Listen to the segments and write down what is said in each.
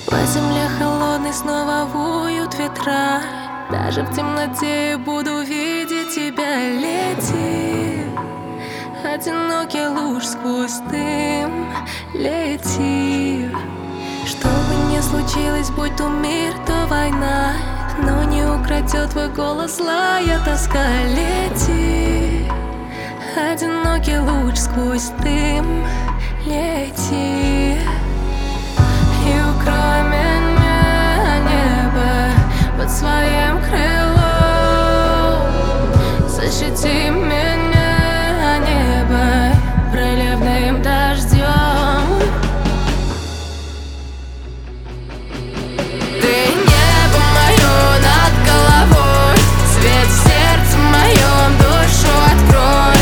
По земле холодной снова воют ветра. Даже в темноте я буду видеть тебя. Лети, одинокий луж сквозь дым. Лети, что бы ни случилось, будь то мир, то война, но не украдет твой голос злая тоска. Лети, одинокий луч сквозь дым. Лети и укрой меня, небо, под своим крылом. Защити меня, небо, проливным дождем. Ты небо мое над головой, свет в сердце моем, душу открой.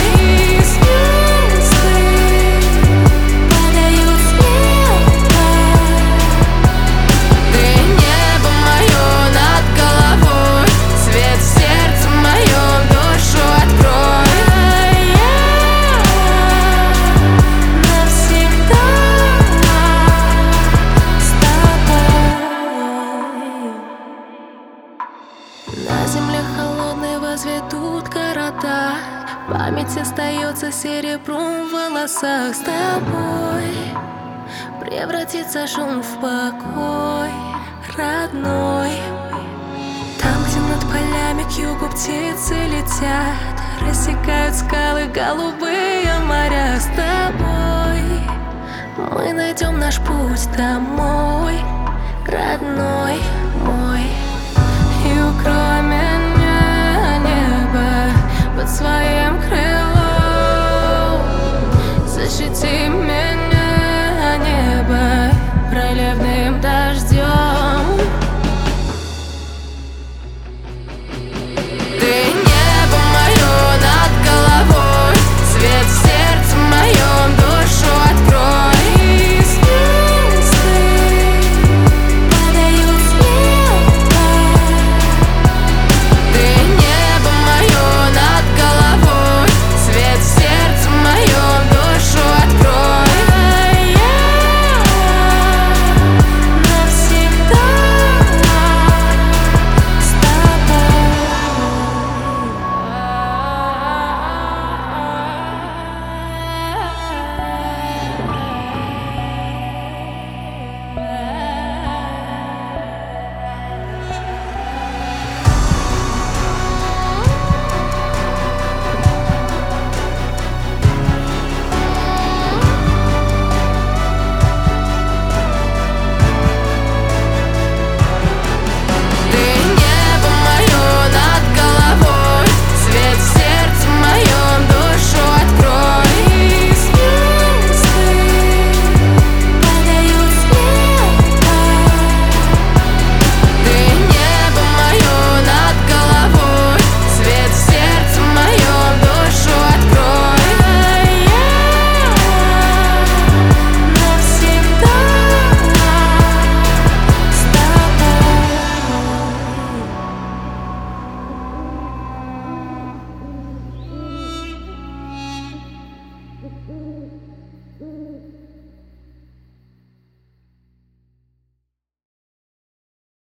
На земле холодной возведут города, память остается серебром в волосах. С тобой превратится шум в покой, родной. Там, где над полями к югу птицы летят, рассекают скалы голубые моря. С тобой мы найдем наш путь домой, родной мой. И укрой меня, небо, под своим